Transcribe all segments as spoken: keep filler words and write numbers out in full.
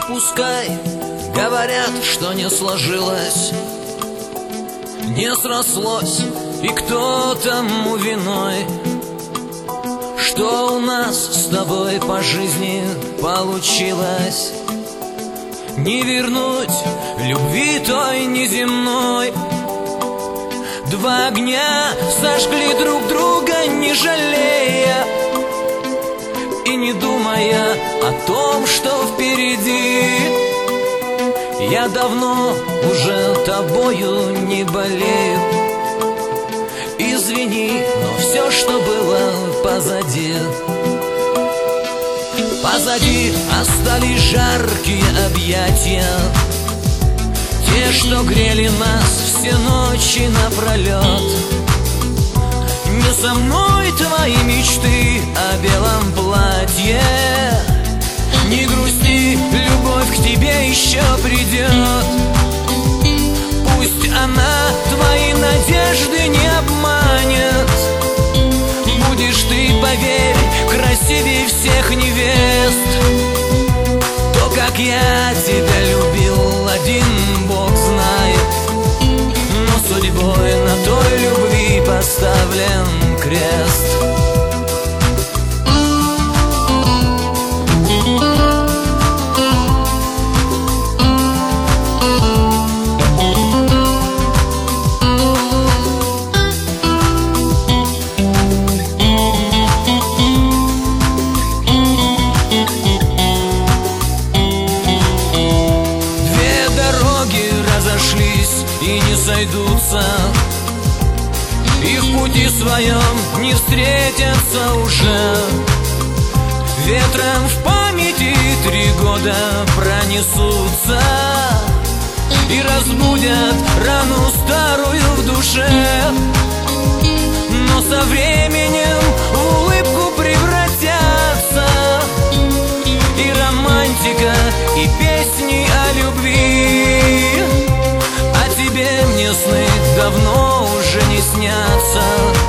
пускай говорят, что не сложилось, не срослось, и кто тому виной, что у нас с тобой по жизни получилось. Не вернуть любви той неземной. Два огня сожгли друг друга, не жалея и не думая о том, что впереди. Я давно уже тобою не болею. Извини, но все, что было позади. Позади остались жаркие объятия, те, что грели нас все ночи напролет. Не со мной твои мечты о белом платье. Не грусти, любовь к тебе еще придет. Пусть она твои надежды не обманет. Будешь ты, поверь, красивее всех невест. То, как я тебя любил, один Бог знает, но судьбой на той любви поставлен крест. И не сойдутся, и в пути своем не встретятся уже. Ветром в памяти три года пронесутся и разбудят рану старую в душе. Но со временем в улыбку превратятся и романтика, и песни о любви. Тебе мне сны давно уже не снятся.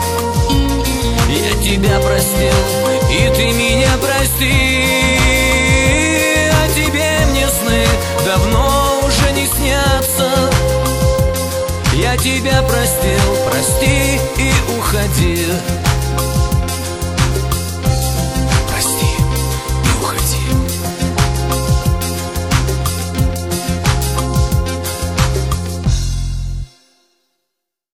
Я тебя простил, и ты меня прости. А тебе мне сны давно уже не снятся. Я тебя простил, прости и уходи.